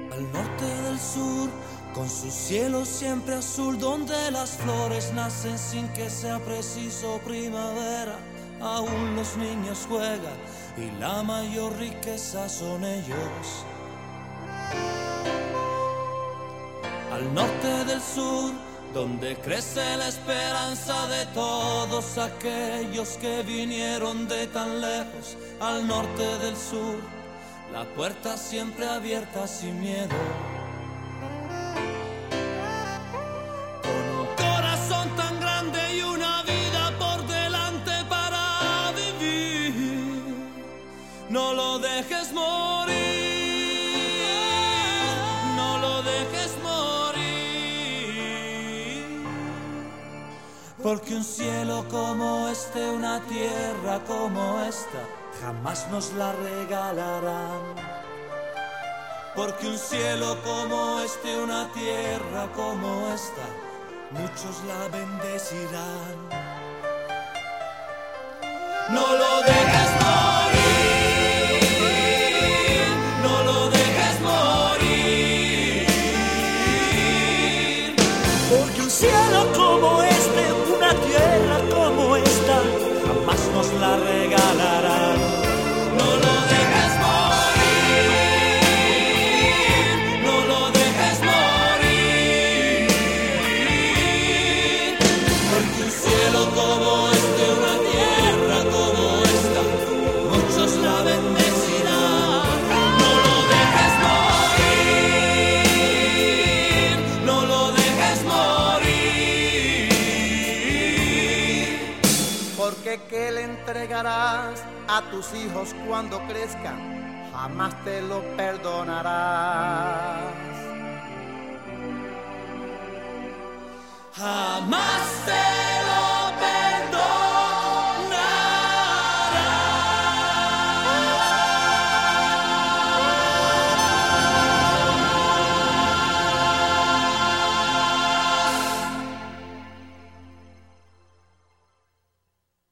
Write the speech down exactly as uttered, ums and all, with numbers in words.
Al norte del sur, con su cielo siempre azul, donde las flores nacen sin que sea preciso primavera, aún los niños juegan y la mayor riqueza son ellos. Al norte del sur, donde crece la esperanza de todos aquellos que vinieron de tan lejos. Al norte del sur, la puerta siempre abierta sin miedo. Con un corazón tan grande y una vida por delante para vivir, no lo dejes morir, no lo dejes morir. Porque un cielo como este, una tierra como esta, jamás nos la regalarán. Porque un cielo como este, una tierra como esta, muchos la bendecirán. No lo dejes morir, no lo dejes morir. Porque un cielo como este, una tierra como esta, jamás nos la regalarán. No lo dejes morir, no lo dejes morir. Porque un cielo como este, una tierra como esta, muchos la bendecirán. No lo dejes morir, no lo dejes morir. Porque ¿qué le entregarás a tus hijos cuando crezcan? Jamás te lo perdonarás. Jamás te